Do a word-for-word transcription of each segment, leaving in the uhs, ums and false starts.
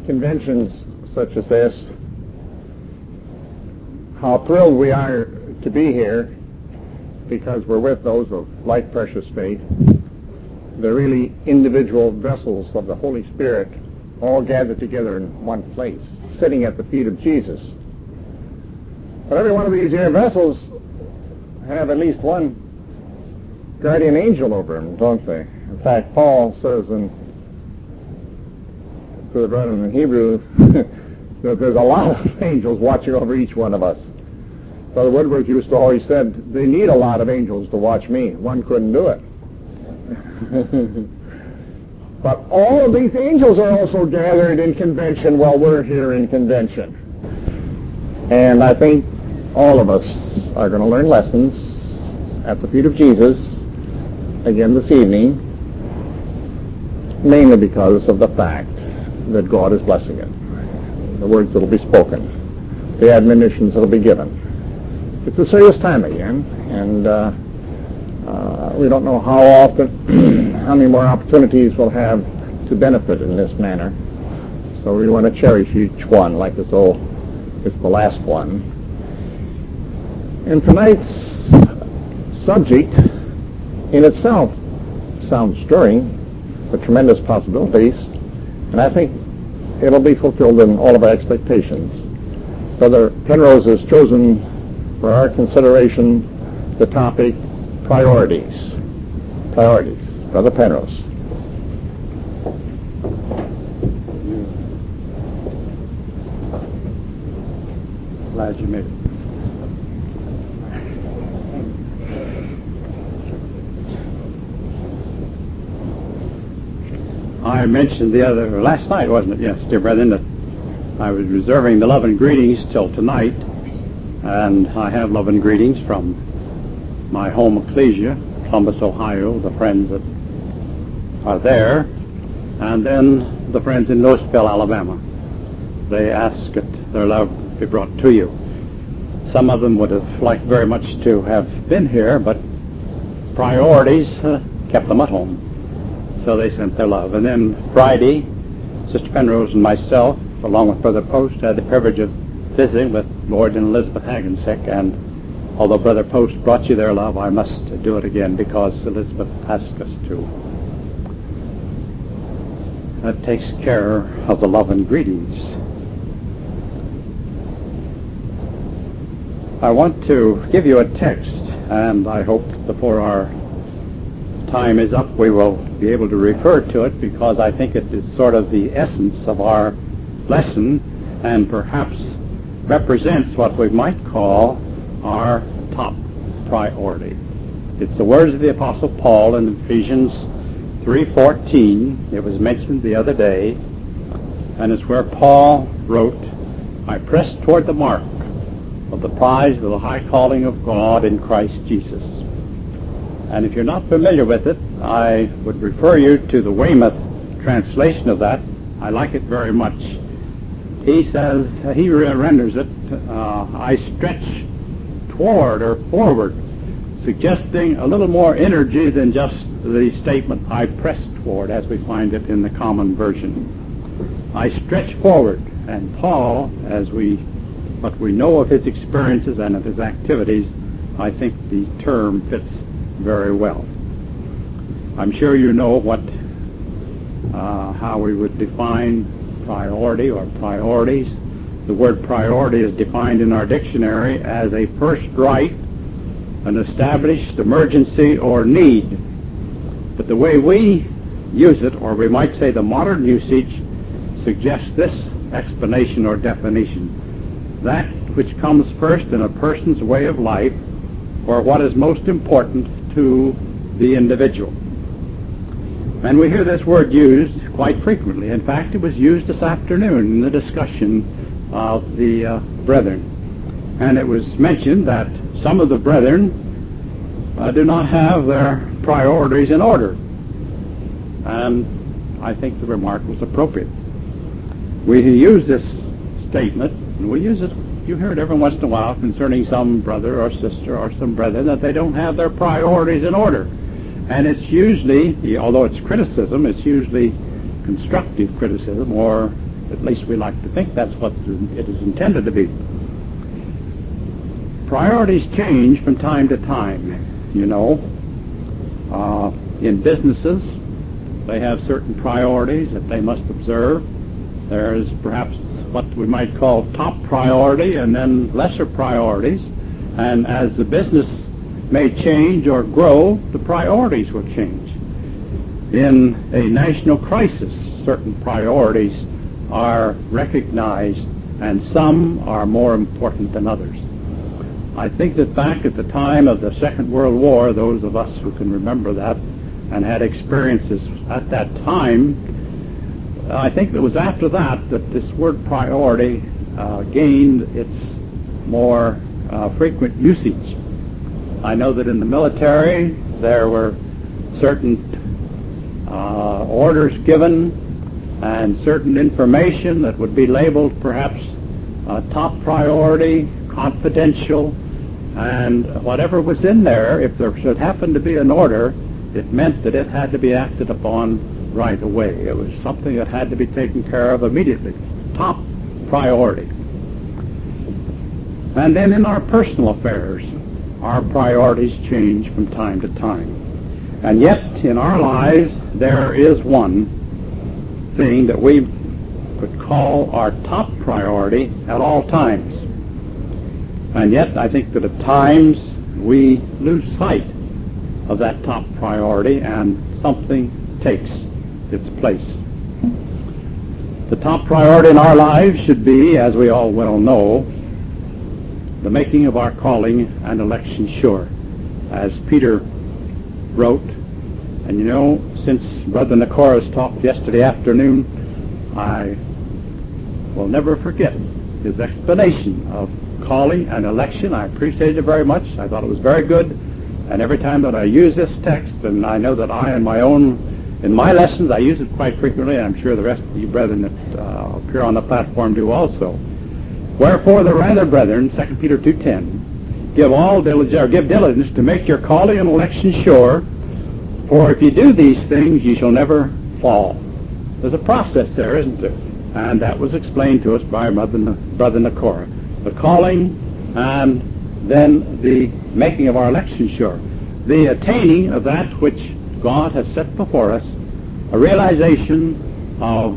conventions such as this, how thrilled we are to be here because we're with those of like precious faith. They're really individual vessels of the Holy Spirit, all gathered together in one place, sitting at the feet of Jesus. But every one of these here vessels have at least one guardian angel over them, don't they? In fact, Paul says in to the brethren in Hebrew that there's a lot of angels watching over each one of us. Brother Woodworth used to always said, they need a lot of angels to watch me. One couldn't do it. But all of these angels are also gathered in convention while we're here in convention. And I think all of us are going to learn lessons at the feet of Jesus again this evening, mainly because of the fact that God is blessing it. The words that will be spoken, the admonitions that will be given. It's a serious time again, and uh, uh, we don't know how often, how many more opportunities we'll have to benefit in this manner. So we want to cherish each one like as though it's the last one. And tonight's subject in itself sounds stirring, with tremendous possibilities, and I think it'll be fulfilled in all of our expectations. Brother Penrose has chosen for our consideration the topic priorities. Priorities. Brother Penrose. Glad you made it. I mentioned the other, last night, wasn't it? Yes, dear brethren, that I was reserving the love and greetings till tonight, and I have love and greetings from my home ecclesia, Columbus, Ohio, the friends that are there, and then the friends in Louisville, Alabama. They ask that their love be brought to you. Some of them would have liked very much to have been here, but priorities uh, kept them at home. So they sent their love. And then Friday, Sister Penrose and myself, along with Brother Post, had the privilege of visiting with Lord and Elizabeth Hagensick. And although Brother Post brought you their love, I must do it again because Elizabeth asked us to. That takes care of the love and greetings. I want to give you a text, and I hope before our time is up we will be able to refer to it, because I think it is sort of the essence of our lesson and perhaps represents what we might call our top priority. It's the words of the Apostle Paul in Ephesians three fourteen. It was mentioned the other day, and it's where Paul wrote, I press toward the mark of the prize of the high calling of God in Christ Jesus. And if you're not familiar with it, I would refer you to the Weymouth translation of that. I like it very much. He says, he renders it, uh, I stretch toward or forward, suggesting a little more energy than just the statement, I press toward, as we find it in the common version. I stretch forward. And Paul, as we, what we know of his experiences and of his activities, I think the term fits very well. I'm sure you know what, uh, how we would define priority or priorities. The word priority is defined in our dictionary as a first right, an established emergency or need. But the way we use it, or we might say the modern usage, suggests this explanation or definition. That which comes first in a person's way of life, or what is most important to the individual. And we hear this word used quite frequently. In fact, it was used this afternoon in the discussion of the uh, brethren. And it was mentioned that some of the brethren uh, do not have their priorities in order. And I think the remark was appropriate. We use this statement, and we use it, you hear it every once in a while concerning some brother or sister or some brethren, that they don't have their priorities in order. And it's usually, although it's criticism, it's usually constructive criticism or At least we like to think that's what it is intended to be. Priorities change from time to time, you know. Uh, in businesses, they have certain priorities that they must observe. There's perhaps what we might call top priority and then lesser priorities. And as the business may change or grow, the priorities will change. In a national crisis, certain priorities are recognized and some are more important than others. I think that back at the time of the Second World War, those of us who can remember that and had experiences at that time, I think it was after that that this word priority uh, gained its more uh, frequent usage. I know that in the military there were certain uh, orders given and certain information that would be labeled perhaps uh, top priority, confidential, and whatever was in there, if there should happen to be an order, it meant that it had to be acted upon right away. It was something that had to be taken care of immediately. Top priority. And then in our personal affairs, our priorities change from time to time. And yet, in our lives, there is one thing that we could call our top priority at all times. And yet, I think that at times we lose sight of that top priority and something takes its place. The top priority in our lives should be, as we all well know, the making of our calling and election sure. As Peter wrote, and you know, since Brother Nicora's talked yesterday afternoon, I will never forget his explanation of calling and election. I appreciated it very much. I thought it was very good. And every time that I use this text, and I know that I in my own, in my lessons, I use it quite frequently, and I'm sure the rest of you brethren that uh, appear on the platform do also. Wherefore the rather, brethren, Second Peter two ten, give all diligence, or give diligence to make your calling and election sure, for if you do these things, you shall never fall. There's a process there, isn't there? And that was explained to us by Brother, Brother Nicora. The calling and then the making of our election sure. The attaining of that which God has set before us, a realization of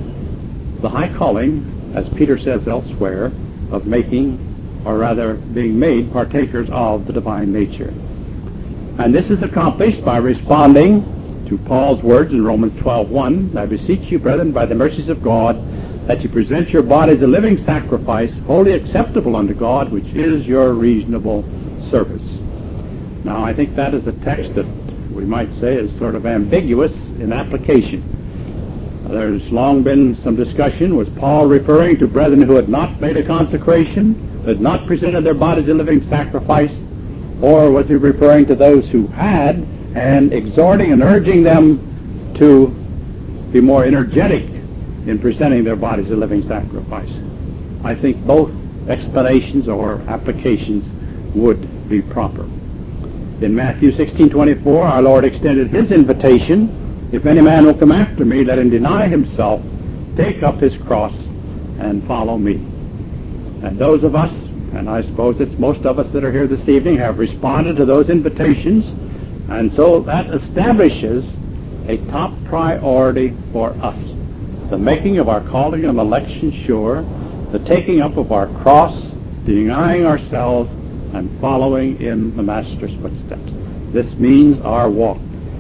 the high calling, as Peter says elsewhere, of making, or rather being made, partakers of the divine nature. And this is accomplished by responding to Paul's words in Romans twelve one, I beseech you, brethren, by the mercies of God, that you present your bodies a living sacrifice, wholly acceptable unto God, which is your reasonable service. Now, I think that is a text that we might say is sort of ambiguous in application. There's long been some discussion. Was Paul referring to brethren who had not made a consecration, had not presented their bodies a living sacrifice, or was he referring to those who had, and exhorting and urging them to be more energetic in presenting their bodies a living sacrifice? I think both explanations or applications would be proper. In Matthew sixteen twenty-four, our Lord extended his invitation, if any man will come after me, let him deny himself, take up his cross, and follow me. And those of us, and I suppose it's most of us that are here this evening, have responded to those invitations, and so that establishes a top priority for us. The making of our calling and election sure, the taking up of our cross, denying ourselves, and following in the Master's footsteps. This means our walk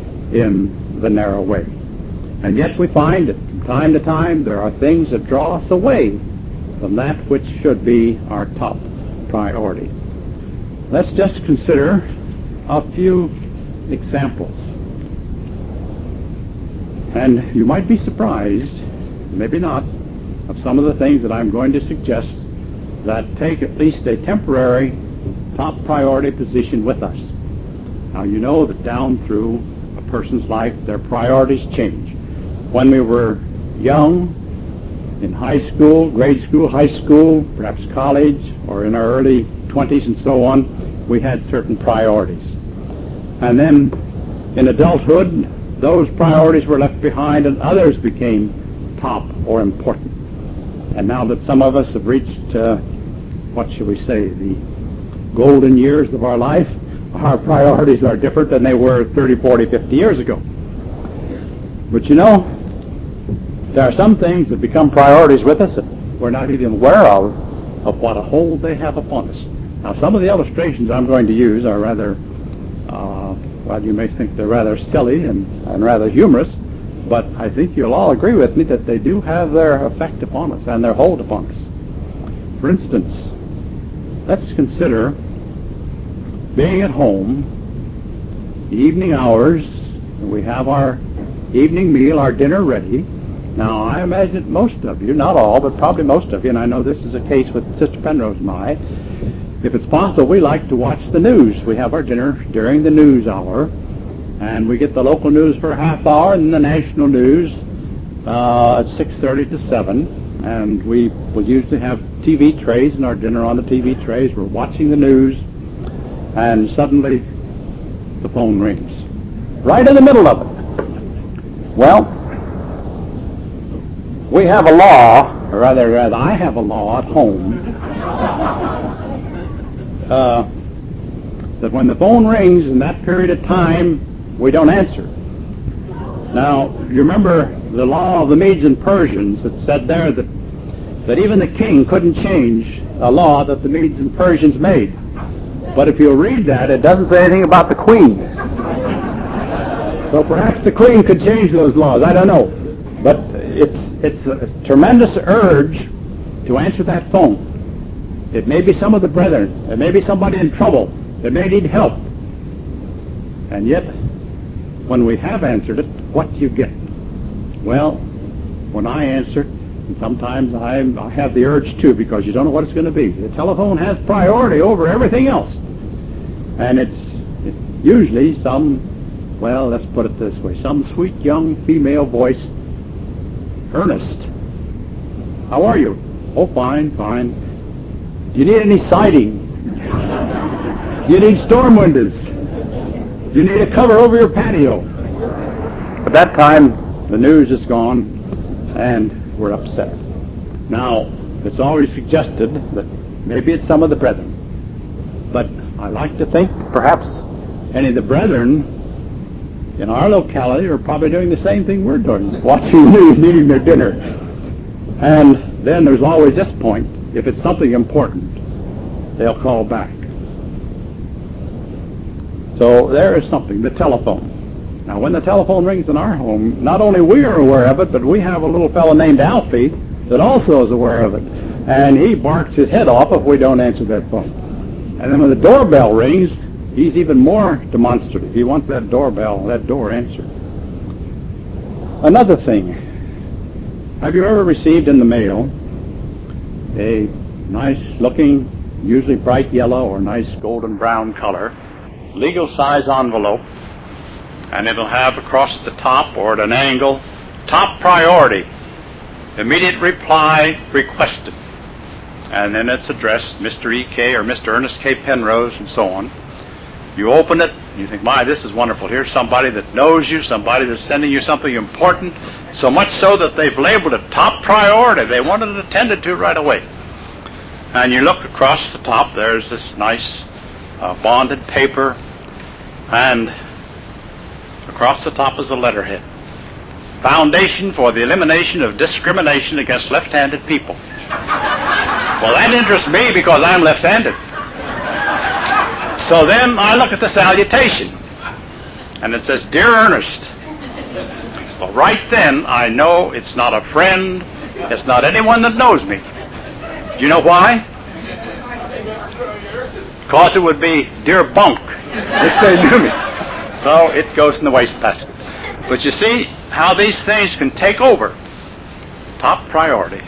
in the narrow way. And yet we find that from time to time there are things that draw us away from that which should be our top priority. Let's just consider a few examples. And you might be surprised, maybe not, of some of the things that I'm going to suggest that take at least a temporary top priority position with us. Now, you know that down through a person's life, their priorities change. When we were young, in high school, grade school, high school, perhaps college, or in our early twenties and so on, we had certain priorities. And then in adulthood, those priorities were left behind and others became top or important. And now that some of us have reached, uh, what shall we say, the golden years of our life, our priorities are different than they were thirty, forty, fifty years ago. But you know, there are some things that become priorities with us that we're not even aware of, of what a hold they have upon us. Now, some of the illustrations I'm going to use are rather, uh, well, you may think they're rather silly and, and rather humorous, but I think you'll all agree with me that they do have their effect upon us and their hold upon us. For instance, let's consider being at home, the evening hours, and we have our evening meal, our dinner ready. Now, I imagine that most of you, not all, but probably most of you, and I know this is a case with Sister Penrose and I, if it's possible, we like to watch the news. We have our dinner during the news hour, and we get the local news for a half hour and the national news uh, at six thirty to seven, and we will usually have T V trays and our dinner on the T V trays. We're watching the news, and suddenly the phone rings. Right in the middle of it. Well, we have a law, or rather, rather I have a law at home, uh, that when the phone rings in that period of time, we don't answer. Now, you remember the law of the Medes and Persians that said there that, that even the king couldn't change a law that the Medes and Persians made. But if you read that, it doesn't say anything about the queen. So perhaps the queen could change those laws. I don't know. But it's, it's a tremendous urge to answer that phone. It may be some of the brethren. It may be somebody in trouble. It may need help. And yet, when we have answered it, what do you get? Well, when I answer, and sometimes I, I have the urge too, because you don't know what it's going to be. The telephone has priority over everything else. And it's, it's usually some, well, let's put it this way, some sweet young female voice. Ernest, how are you? Oh, fine, fine. Do you need any siding? Do you need storm windows? Do you need a cover over your patio? At that time, the news is gone, and we're upset. Now, it's always suggested that maybe it's some of the brethren. But I like to think perhaps any of the brethren in our locality are probably doing the same thing we're doing, watching the news, eating their dinner. And then there's always this point. If it's something important, they'll call back. So there is something, the telephone. Now, when the telephone rings in our home, not only we are aware of it, but we have a little fellow named Alfie that also is aware of it. And he barks his head off if we don't answer that phone. And then when the doorbell rings, he's even more demonstrative. He wants that doorbell, that door answered. Another thing, have you ever received in the mail a nice-looking, usually bright yellow or nice golden brown color, legal-size envelope, and it'll have across the top or at an angle, top priority, immediate reply requested. And then it's addressed Mister E K or Mister Ernest K. Penrose and so on. You open it, and you think, my, this is wonderful. Here's somebody that knows you, somebody that's sending you something important, so much so that they've labeled it top priority. They want it attended to right away. And you look across the top, there's this nice uh, bonded paper, and across the top is a letterhead. Foundation for the Elimination of Discrimination Against Left-Handed People. Well, that interests me because I'm left-handed. So then I look at the salutation, and it says, Dear Ernest. Well, right then I know it's not a friend, it's not anyone that knows me. Do you know why? Because it would be Dear Bunk, if they knew me. So it goes in the wastebasket. But you see how these things can take over. Top priority.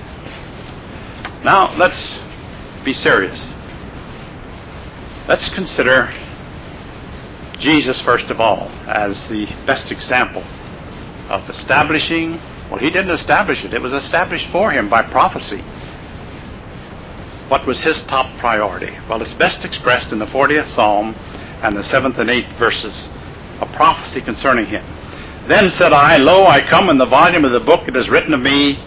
Now, let's be serious. Let's consider Jesus, first of all, as the best example of establishing, well, he didn't establish it. It was established for him by prophecy. What was his top priority? Well, it's best expressed in the fortieth Psalm and the seventh and eighth verses, a prophecy concerning him. Then said I, Lo, I come, in the volume of the book it is written of me,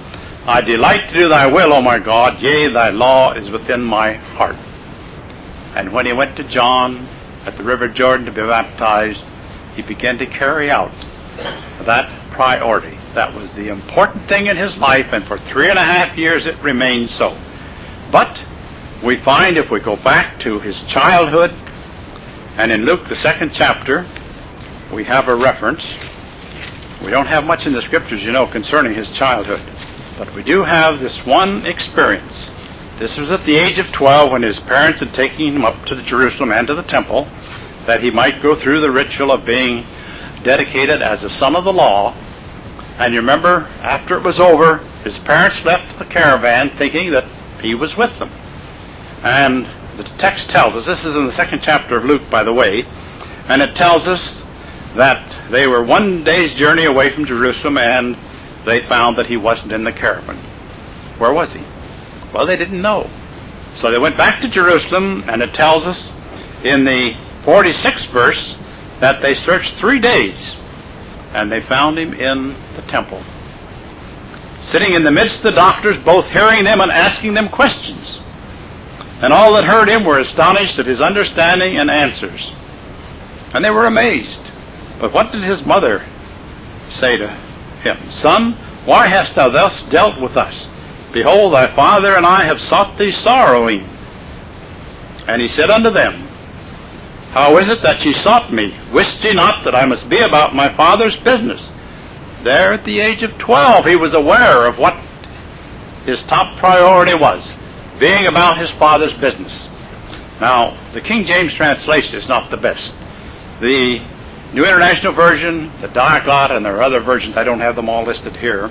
I delight to do thy will, O my God, yea, thy law is within my heart. And when he went to John at the river Jordan to be baptized, he began to carry out that priority. That was the important thing in his life, and for three and a half years it remained so. But we find, if we go back to his childhood, and in Luke, the second chapter, we have a reference. We don't have much in the scriptures, you know, concerning his childhood. But we do have this one experience. This was at the age of twelve, when his parents had taken him up to the Jerusalem and to the temple, that he might go through the ritual of being dedicated as a son of the law. And you remember, after it was over, his parents left the caravan thinking that he was with them. And the text tells us, this is in the second chapter of Luke, by the way, and it tells us that they were one day's journey away from Jerusalem, and they found that he wasn't in the caravan. Where was he? Well, they didn't know. So they went back to Jerusalem, and it tells us in the forty-sixth verse that they searched three days, and they found him in the temple, sitting in the midst of the doctors, both hearing them and asking them questions. And all that heard him were astonished at his understanding and answers. And they were amazed. But what did his mother say to him? Son, why hast thou thus dealt with us? Behold, thy father and I have sought thee sorrowing. And he said unto them, How is it that ye sought me? Wist ye not that I must be about my father's business? There at the age of twelve, he was aware of what his top priority was, being about his father's business. Now, the King James translation is not the best. The New International Version, the Diaglott, and there are other versions, I don't have them all listed here,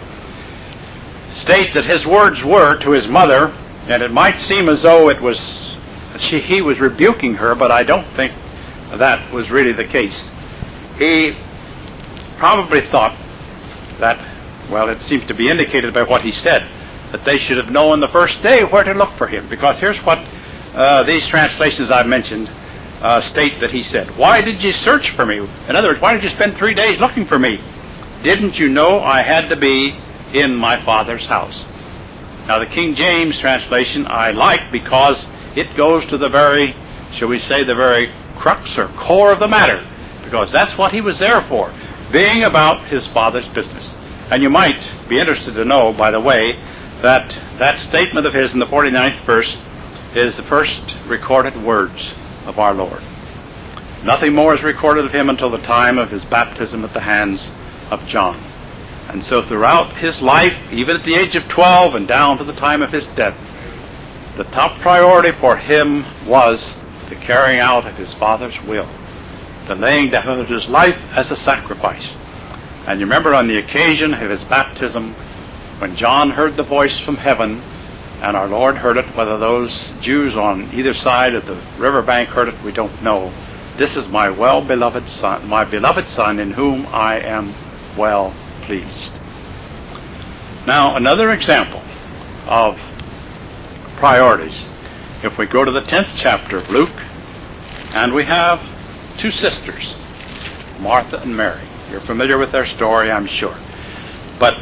state that his words were to his mother, and it might seem as though it was she, he was rebuking her, but I don't think that was really the case. He probably thought that, well, it seems to be indicated by what he said, that they should have known the first day where to look for him. Because here's what uh, these translations I've mentioned uh, state that he said. Why did you search for me? In other words, why did you spend three days looking for me? Didn't you know I had to be in my Father's house? Now, the King James translation I like because it goes to the very, shall we say, the very crux or core of the matter, because that's what he was there for, being about his Father's business. And you might be interested to know, by the way, that that statement of his in the forty-ninth verse is the first recorded words of our Lord. Nothing more is recorded of him until the time of his baptism at the hands of John. And so throughout his life, even at the age of twelve and down to the time of his death, the top priority for him was the carrying out of his Father's will, the laying down of his life as a sacrifice. And you remember on the occasion of his baptism, when John heard the voice from heaven, and our Lord heard it, whether those Jews on either side of the riverbank heard it, we don't know. This is my well-beloved Son, my beloved Son, in whom I am well pleased. Now, another example of priorities. If we go to the tenth chapter of Luke, and we have two sisters, Martha and Mary. You're familiar with their story, I'm sure. But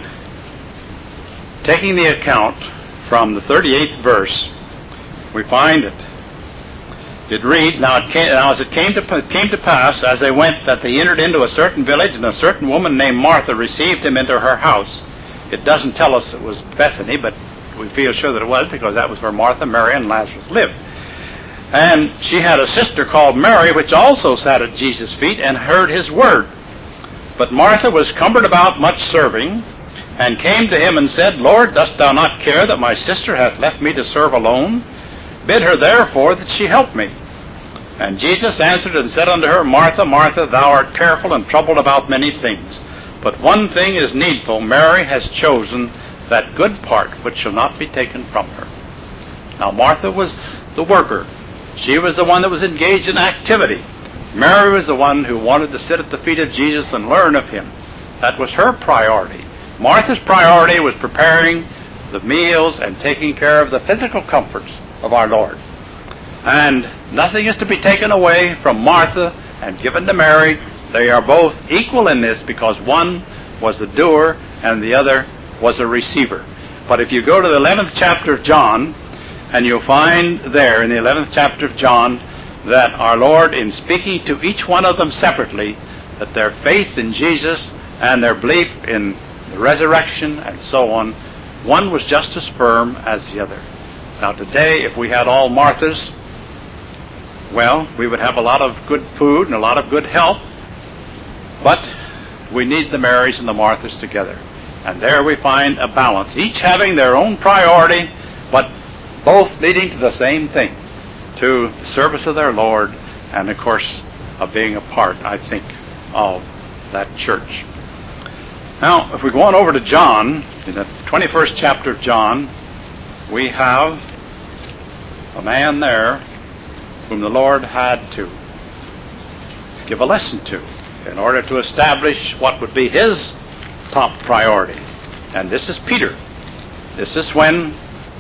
taking the account from the thirty-eighth verse, we find that it reads, Now, it came, now as it came to, came to pass, as they went, that they entered into a certain village, and a certain woman named Martha received him into her house. It doesn't tell us it was Bethany, but we feel sure that it was, because that was where Martha, Mary, and Lazarus lived. And she had a sister called Mary, which also sat at Jesus' feet and heard his word. But Martha was cumbered about much serving, and came to him and said, Lord, dost thou not care that my sister hath left me to serve alone? Bid her therefore that she help me. And Jesus answered and said unto her, Martha, Martha, thou art careful and troubled about many things. But one thing is needful. Mary has chosen that good part which shall not be taken from her. Now Martha was the worker. She was the one that was engaged in activity. Mary was the one who wanted to sit at the feet of Jesus and learn of him. That was her priority. Martha's priority was preparing the meals and taking care of the physical comforts of our Lord. And nothing is to be taken away from Martha and given to Mary. They are both equal in this, because one was the doer and the other was a receiver. But if you go to the eleventh chapter of John, and you'll find there in the eleventh chapter of John that our Lord, in speaking to each one of them separately, that their faith in Jesus and their belief in the resurrection and so on, one was just as firm as the other. Now today, if we had all Marthas, well, we would have a lot of good food and a lot of good help, but we need the Marys and the Marthas together. And there we find a balance, each having their own priority, but both leading to the same thing, to the service of their Lord, and of course, of being a part, I think, of that church. Now, if we go on over to John, in the twenty-first chapter of John, we have a man there whom the Lord had to give a lesson to in order to establish what would be his top priority. And this is Peter. This is when,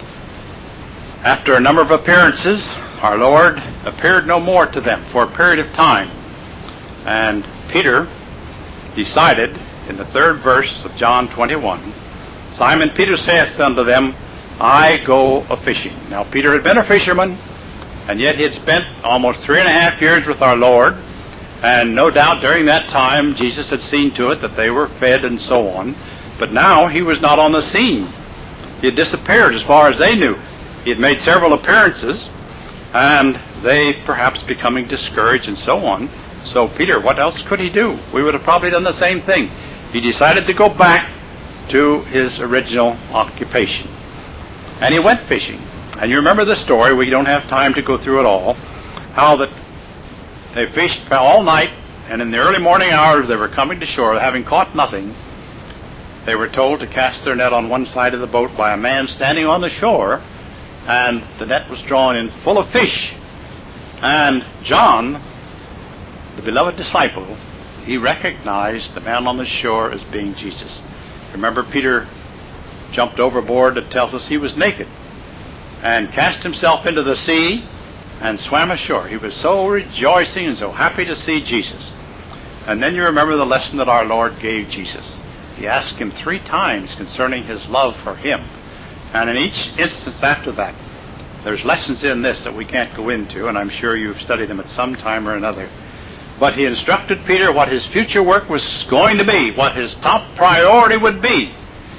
after a number of appearances, our Lord appeared no more to them for a period of time. And Peter decided, in the third verse of John twenty-one, Simon Peter saith unto them, I go a-fishing. Now Peter had been a fisherman, and yet he had spent almost three and a half years with our Lord, and no doubt during that time Jesus had seen to it that they were fed and so on. But now he was not on the scene. He had disappeared as far as they knew. He had made several appearances, and they perhaps becoming discouraged and so on. So Peter, what else could he do? We would have probably done the same thing. He decided to go back to his original occupation. And he went fishing. And you remember the story, we don't have time to go through it all, how that they fished all night, and in the early morning hours they were coming to shore, having caught nothing. They were told to cast their net on one side of the boat by a man standing on the shore, and the net was drawn in full of fish. And John, the beloved disciple, he recognized the man on the shore as being Jesus. Remember, Peter jumped overboard. It tells us he was naked and cast himself into the sea and swam ashore. He was so rejoicing and so happy to see Jesus. And then you remember the lesson that our Lord gave Jesus. He asked him three times concerning his love for him. And in each instance after that, there's lessons in this that we can't go into, and I'm sure you've studied them at some time or another. But he instructed Peter what his future work was going to be, what his top priority would be.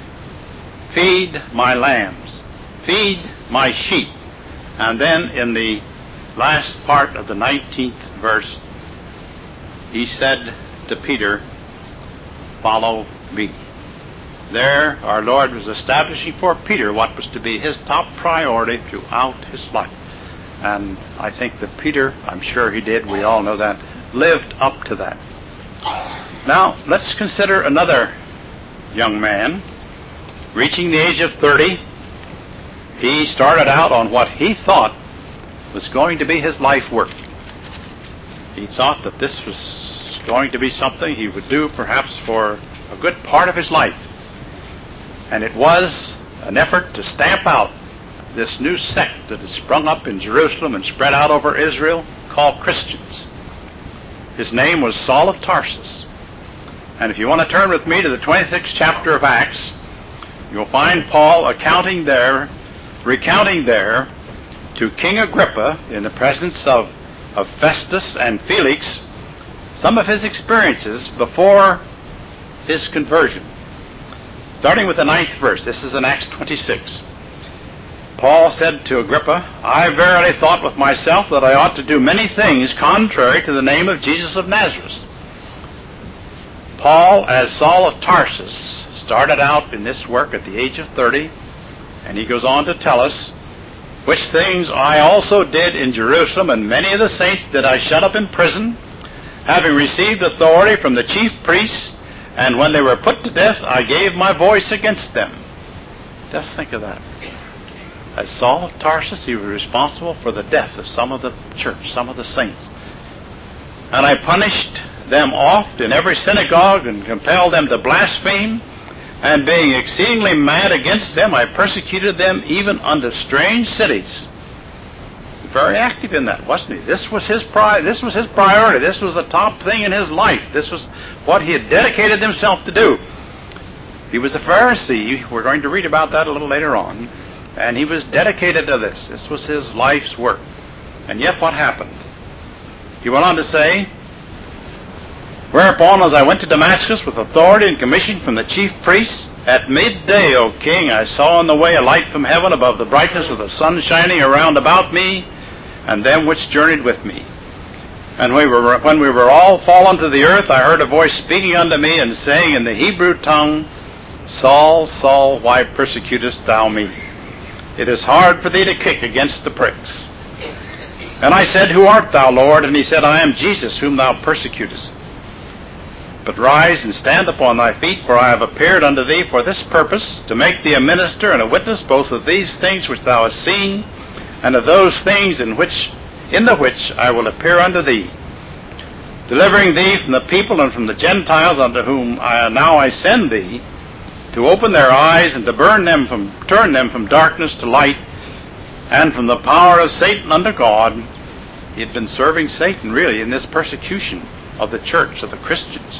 Feed my lambs. Feed my sheep. And then in the last part of the nineteenth verse, he said to Peter, follow me. There, our Lord was establishing for Peter what was to be his top priority throughout his life. And I think that Peter, I'm sure he did, we all know that, lived up to that. Now, let's consider another young man. Reaching the age of thirty, he started out on what he thought was going to be his life work. He thought that this was going to be something he would do perhaps for a good part of his life. And it was an effort to stamp out this new sect that had sprung up in Jerusalem and spread out over Israel called Christians. His name was Saul of Tarsus. And if you want to turn with me to the twenty-sixth chapter of Acts, you'll find Paul accounting there, recounting there to King Agrippa in the presence of, of Festus and Felix some of his experiences before his conversion. Starting with the ninth verse, this is in Acts twenty-six. Paul said to Agrippa, I verily thought with myself that I ought to do many things contrary to the name of Jesus of Nazareth. Paul, as Saul of Tarsus, started out in this work at the age of thirty, and he goes on to tell us, which things I also did in Jerusalem, and many of the saints did I shut up in prison, having received authority from the chief priests, and when they were put to death, I gave my voice against them. Just think of that. As Saul of Tarsus, he was responsible for the death of some of the church, some of the saints. And I punished them oft in every synagogue, and compelled them to blaspheme, and being exceedingly mad against them, I persecuted them even unto strange cities. Very active in that, wasn't he? This was his pri- This was his priority. This was the top thing in his life. This was what he had dedicated himself to do. He was a Pharisee. We're going to read about that a little later on. And he was dedicated to this. This was his life's work. And yet what happened? He went on to say, "Whereupon, as I went to Damascus with authority and commission from the chief priests, at midday, O king, I saw on the way a light from heaven above the brightness of the sun shining around about me, and them which journeyed with me. And we were, when we were all fallen to the earth, I heard a voice speaking unto me, and saying in the Hebrew tongue, Saul, Saul, why persecutest thou me? It is hard for thee to kick against the pricks. And I said, Who art thou, Lord? And he said, I am Jesus, whom thou persecutest. But rise and stand upon thy feet, for I have appeared unto thee for this purpose, to make thee a minister and a witness both of these things which thou hast seen, and of those things in which in the which I will appear unto thee, delivering thee from the people and from the Gentiles unto whom I, now I send thee, to open their eyes and to burn them from turn them from darkness to light, and from the power of Satan unto God." He had been serving Satan, really, in this persecution of the church, of the Christians,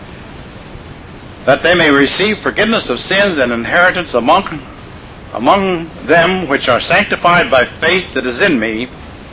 that they may receive forgiveness of sins and inheritance among, among them which are sanctified by faith that is in me.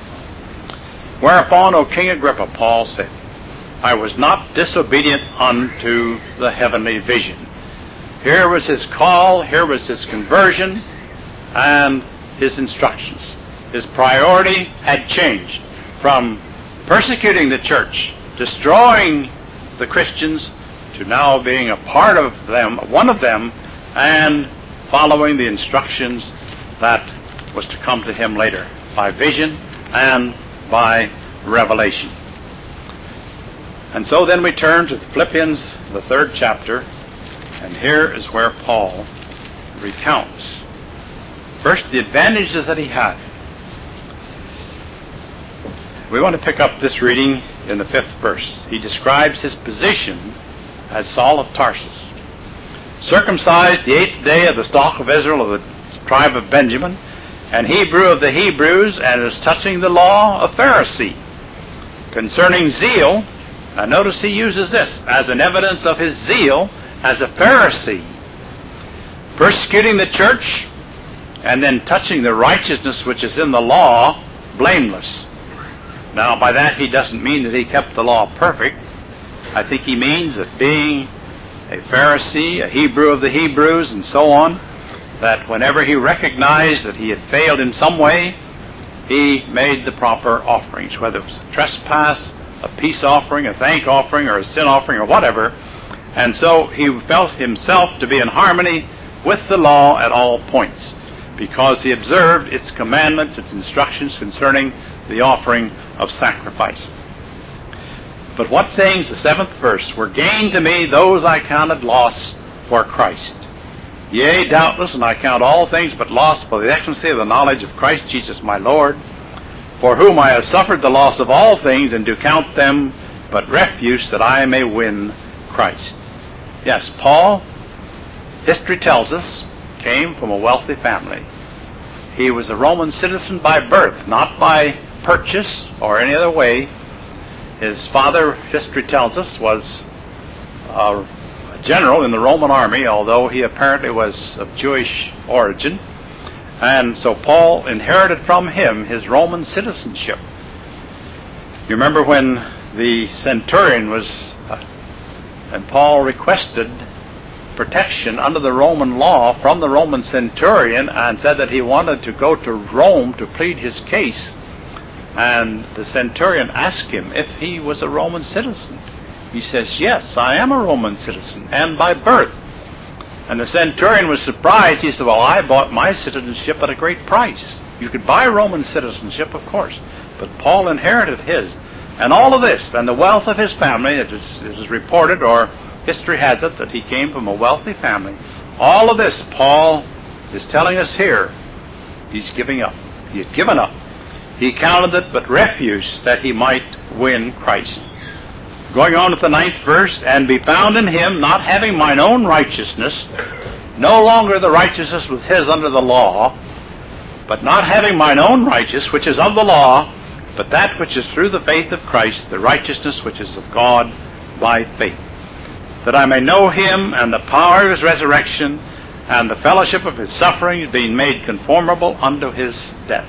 Whereupon, O King Agrippa, Paul said, I was not disobedient unto the heavenly vision. Here was his call, here was his conversion, and his instructions. His priority had changed from persecuting the church, destroying the Christians, to now being a part of them, one of them, and following the instructions that was to come to him later by vision and by revelation. And so then we turn to Philippians, the third chapter, and here is where Paul recounts first the advantages that he had. We want to pick up this reading in the fifth verse. He describes his position as Saul of Tarsus, circumcised the eighth day of the stock of Israel of the tribe of Benjamin, and Hebrew of the Hebrews, and as touching the law, a Pharisee. Concerning zeal, now notice he uses this as an evidence of his zeal as a Pharisee, persecuting the church, and then touching the righteousness which is in the law, blameless. Now, by that he doesn't mean that he kept the law perfect. I think he means that being a Pharisee, a Hebrew of the Hebrews, and so on, that whenever he recognized that he had failed in some way, he made the proper offerings, whether it was a trespass, a peace offering, a thank offering, or a sin offering, or whatever. And so he felt himself to be in harmony with the law at all points, because he observed its commandments, its instructions concerning the offering of sacrifice. But what things, the seventh verse, were gain to me, those I counted loss for Christ. Yea, doubtless, and I count all things but loss for the excellency of the knowledge of Christ Jesus my Lord, for whom I have suffered the loss of all things, and do count them but refuse, that I may win Christ. Yes, Paul, history tells us, came from a wealthy family. He was a Roman citizen by birth, not by purchase or any other way. His father, history tells us, was a general in the Roman army, although he apparently was of Jewish origin. And so Paul inherited from him his Roman citizenship. You remember when the centurion was, uh, and Paul requested protection under the Roman law from the Roman centurion, and said that he wanted to go to Rome to plead his case. And the centurion asked him if he was a Roman citizen. He says, yes, I am a Roman citizen, and by birth. And the centurion was surprised. He said, well, I bought my citizenship at a great price. You could buy Roman citizenship, of course, but Paul inherited his. And all of this, and the wealth of his family, it is, it is reported, or history has it, that he came from a wealthy family. All of this, Paul is telling us here, he's giving up. He had given up. He counted it but refuse, that he might win Christ. Going on with the ninth verse, and be found in him, not having mine own righteousness, no longer the righteousness was his under the law, but not having mine own righteousness, which is of the law, but that which is through the faith of Christ, the righteousness which is of God by faith. that I may know him and the power of his resurrection and the fellowship of his sufferings, being made conformable unto his death.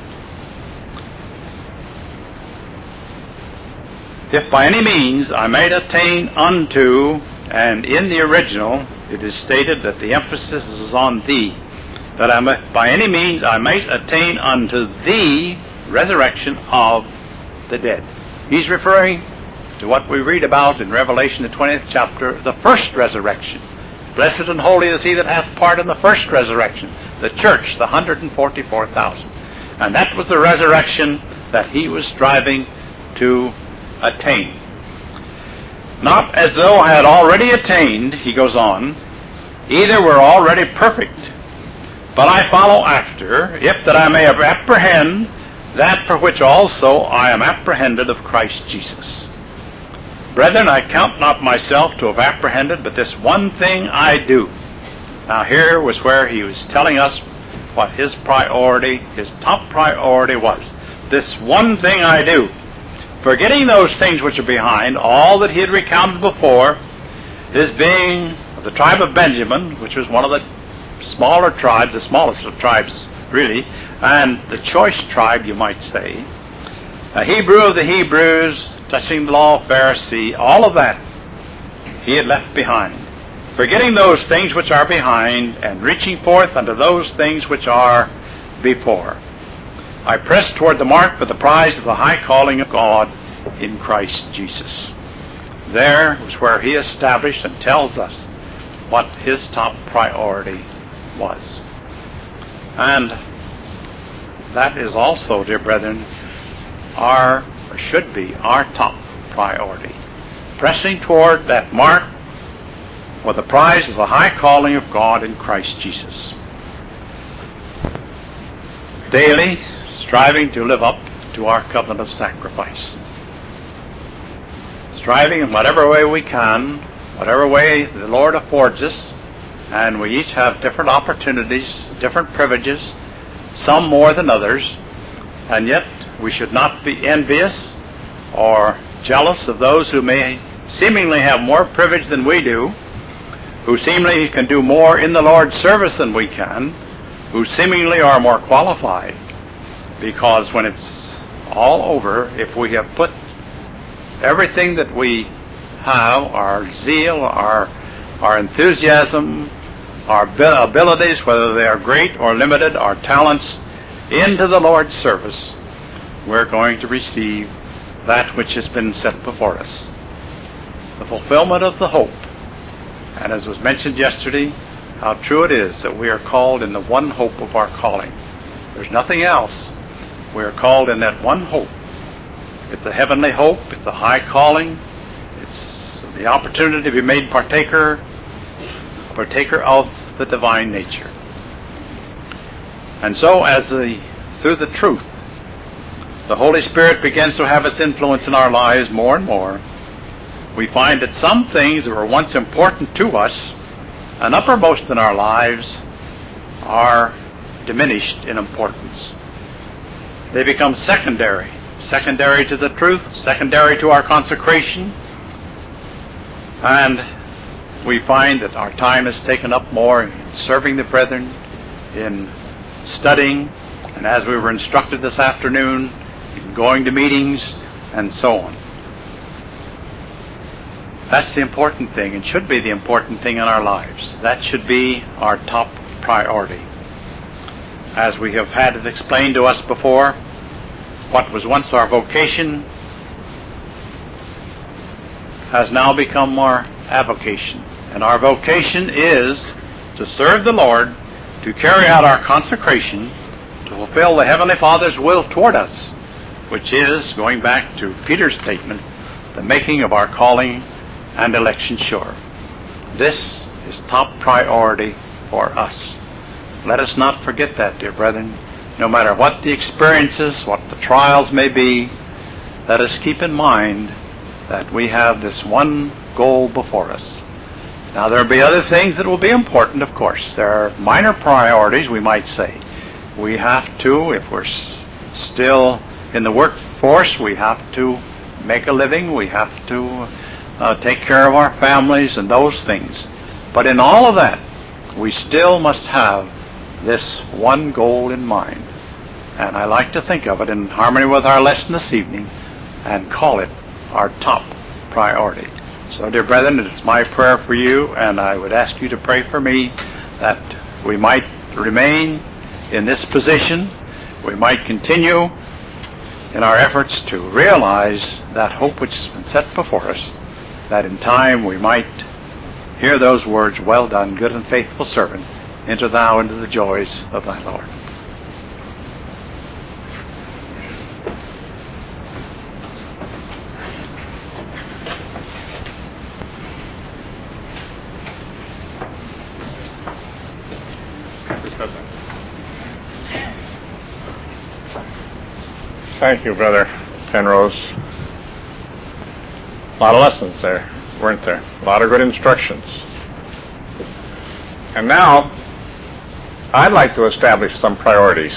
If by any means I might attain unto, and in the original it is stated that the emphasis is on thee, that I may, by any means I might attain unto the resurrection of the dead. He's referring to what we read about in Revelation, the twentieth chapter, the first resurrection. Blessed and holy is he that hath part in the first resurrection, the church, the one hundred forty-four thousand. And that was the resurrection that he was striving to attain. Not as though I had already attained, he goes on, either were already perfect, but I follow after, if that I may apprehend that for which also I am apprehended of Christ Jesus. Brethren, I count not myself to have apprehended, but this one thing I do. Now here was where he was telling us what his priority, his top priority was. This one thing I do. Forgetting those things which are behind, all that he had recounted before, his being of the tribe of Benjamin, which was one of the smaller tribes, the smallest of tribes really, and the choice tribe, you might say, a Hebrew of the Hebrews, touching the law of Pharisee, all of that he had left behind. Forgetting those things which are behind, and reaching forth unto those things which are before. I press toward the mark for the prize of the high calling of God in Christ Jesus. There was where he established and tells us what his top priority was. And that is also, dear brethren, our, or should be, our top priority. Pressing toward that mark for the prize of the high calling of God in Christ Jesus. Daily striving to live up to our covenant of sacrifice. Striving in whatever way we can, whatever way the Lord affords us, and we each have different opportunities, different privileges, some more than others, and yet we should not be envious or jealous of those who may seemingly have more privilege than we do, who seemingly can do more in the Lord's service than we can, who seemingly are more qualified. Because when it's all over, if we have put everything that we have, our zeal, our, our enthusiasm, our abilities, whether they are great or limited, our talents, into the Lord's service, we're going to receive that which has been set before us. The fulfillment of the hope. And as was mentioned yesterday, how true it is that we are called in the one hope of our calling. There's nothing else. We are called in that one hope. It's a heavenly hope. It's a high calling. It's the opportunity to be made partaker, partaker of the divine nature. And so, as the through the truth, the Holy Spirit begins to have its influence in our lives more and more, we find that some things that were once important to us and uppermost in our lives are diminished in importance. They become secondary, secondary to the truth, secondary to our consecration, and we find that our time is taken up more in serving the brethren, in studying, and as we were instructed this afternoon, in going to meetings, and so on. That's the important thing, and should be the important thing in our lives. That should be our top priority. As we have had it explained to us before, what was once our vocation has now become our avocation. And our vocation is to serve the Lord, to carry out our consecration, to fulfill the Heavenly Father's will toward us, which is, going back to Peter's statement, the making of our calling and election sure. This is top priority for us. Let us not forget that, dear brethren. No matter what the experiences, what the trials may be, let us keep in mind that we have this one goal before us. Now, there will be other things that will be important, of course. There are minor priorities, we might say. We have to, if we're still in the workforce, we have to make a living. We have to uh, take care of our families and those things. But in all of that, we still must have this one goal in mind. And I like to think of it in harmony with our lesson this evening and call it our top priority. So, dear brethren, it's my prayer for you, and I would ask you to pray for me that we might remain in this position, we might continue in our efforts to realize that hope which has been set before us, that in time we might hear those words, "Well done, good and faithful servant, enter thou into the joys of thy Lord." Thank you, Brother Penrose. A lot of lessons there, weren't there? A lot of good instructions. And now, I'd like to establish some priorities.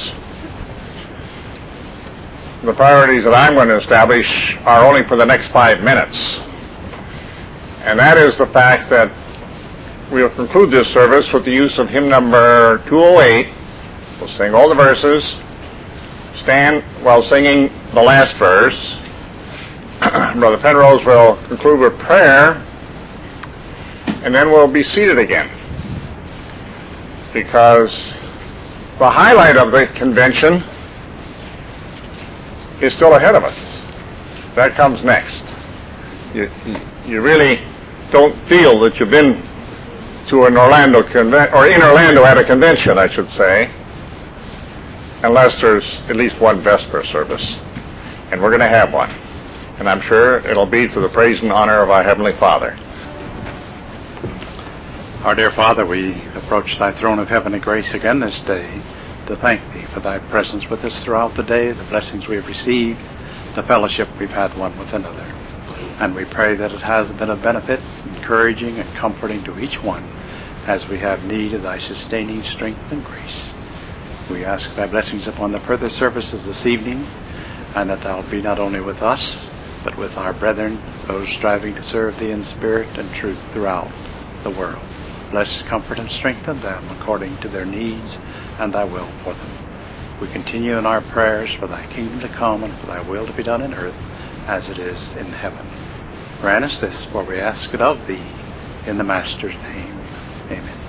The priorities that I'm going to establish are only for the next five minutes. And that is the fact that we'll conclude this service with the use of hymn number two oh eight. We'll sing all the verses, stand while singing the last verse. Brother Penrose will conclude with prayer, and then we'll be seated again. Because the highlight of the convention is still ahead of us. That comes next. You, you really don't feel that you've been to an Orlando conven- or in Orlando at a convention, I should say, unless there's at least one Vesper service. And we're going to have one. And I'm sure it'll be to the praise and honor of our Heavenly Father. Our dear Father, we approach thy throne of heaven and grace again this day to thank thee for thy presence with us throughout the day, the blessings we have received, the fellowship we've had one with another. And we pray that it has been a benefit, encouraging and comforting to each one as we have need of thy sustaining strength and grace. We ask thy blessings upon the further services this evening, and that thou be not only with us, but with our brethren, those striving to serve thee in spirit and truth throughout the world. Bless, comfort, and strengthen them according to their needs and thy will for them. We continue in our prayers for thy kingdom to come and for thy will to be done in earth as it is in heaven. Grant us this, for we ask it of thee, in the Master's name. Amen.